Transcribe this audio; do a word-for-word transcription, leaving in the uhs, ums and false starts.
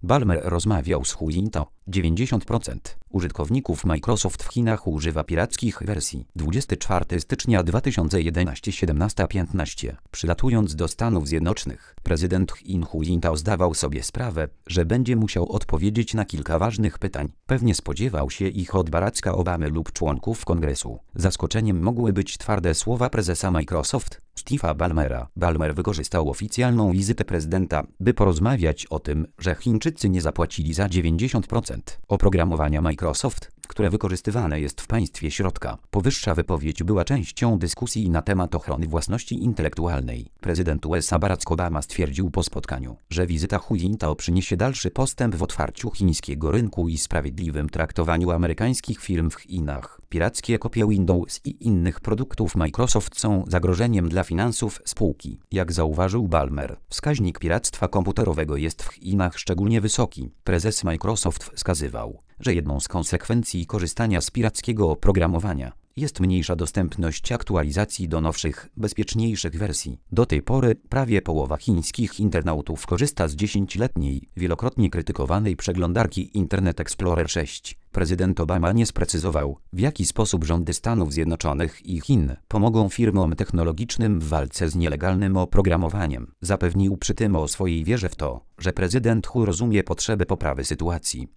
Ballmer rozmawiał z Hu Jintao. dziewięćdziesiąt procent użytkowników Microsoft w Chinach używa pirackich wersji. dwudziestego czwartego stycznia dwa tysiące jedenastego siedemnasta piętnaście. Przylatując do Stanów Zjednoczonych, prezydent Chin Hu Jintao zdawał sobie sprawę, że będzie musiał odpowiedzieć na kilka ważnych pytań. Pewnie spodziewał się ich od Baracka Obamy lub członków kongresu. Zaskoczeniem mogły być twarde słowa prezesa Microsoft, Steve'a Ballmera. Ballmer wykorzystał oficjalną wizytę prezydenta, by porozmawiać o tym, że Chińczycy nie zapłacili za dziewięćdziesiąt procent oprogramowania Microsoft, które wykorzystywane jest w państwie środka. Powyższa wypowiedź była częścią dyskusji na temat ochrony własności intelektualnej. Prezydent U S A Barack Obama stwierdził po spotkaniu, że wizyta Hu Jintao przyniesie dalszy postęp w otwarciu chińskiego rynku i sprawiedliwym traktowaniu amerykańskich firm w Chinach. Pirackie kopie Windows i innych produktów Microsoft są zagrożeniem dla finansów spółki. Jak zauważył Ballmer, wskaźnik piractwa komputerowego jest w Chinach szczególnie wysoki. Prezes Microsoft wskazywał, że jedną z konsekwencji korzystania z pirackiego oprogramowania jest mniejsza dostępność aktualizacji do nowszych, bezpieczniejszych wersji. Do tej pory prawie połowa chińskich internautów korzysta z dziesięcioletniej, wielokrotnie krytykowanej przeglądarki Internet Explorer sześć. Prezydent Obama nie sprecyzował, w jaki sposób rządy Stanów Zjednoczonych i Chin pomogą firmom technologicznym w walce z nielegalnym oprogramowaniem. Zapewnił przy tym o swojej wierze w to, że prezydent Hu rozumie potrzebę poprawy sytuacji.